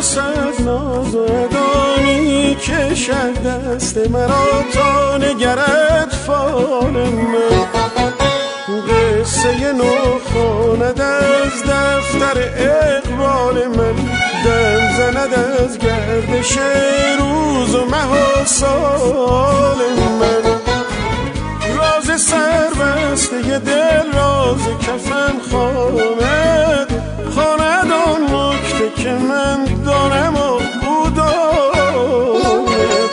صد ناز و ادانی کشد دست مرا تا نگرد فال من. قصه نو خواند از دفتر اقبال من، دم زند از گردش روز و مه و سال من. راز سربسته دل راز کفن خواند، خواند آن نکته که من دانم و او داند.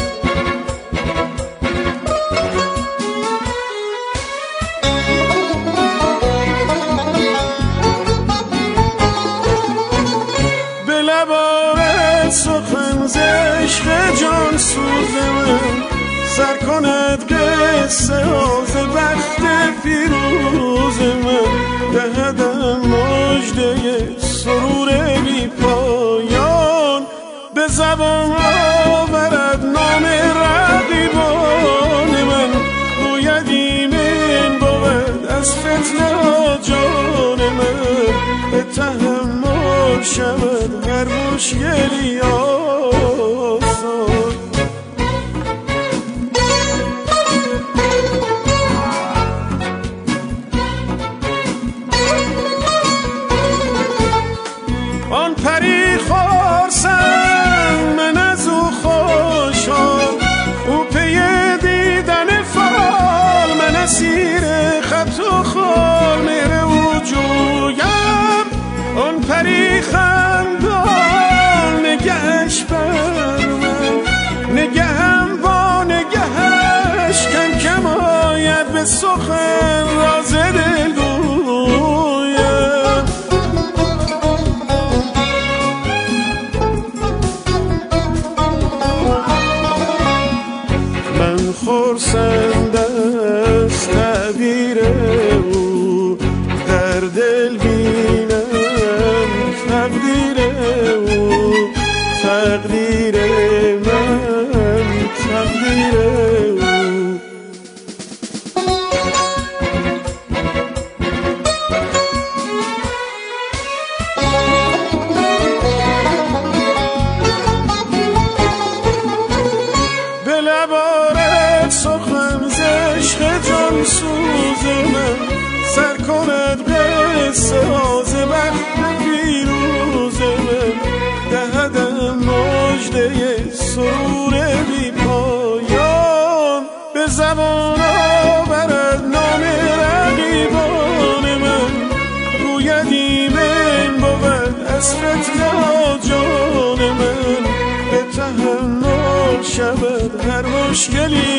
به لبارت سخن ز عشق جان سوز من، سر کند قصه ز بخت پیروز من. دهدم مژده سرور بی پایان، به زبان آورد نام رقیبان من. گوید ایمن بود از فتنه جان من، به تحمل شود هر مشکلی آسان. آن پری خورسند من از او خوشحال، او پی دیدن فال، من اسیر خط و خال. مهر او جویم آن پری خندان، نگهش بر من نگهم با نگهش، کم کم آید به سخن راز دل گویم. من خرسند از تعبیر او، در دل بینم تقدیر او. تقدیر من تقدیر او. به لبارت سخن ز عشق جان سوز من، سر کند قصه ز بخت پیروز من. دهدم مژده سرور بی پایان، به زبان آورد نام رقیبان من. گوید ایمن بود از فتنه جان من، به تحمل شود هر مشکلی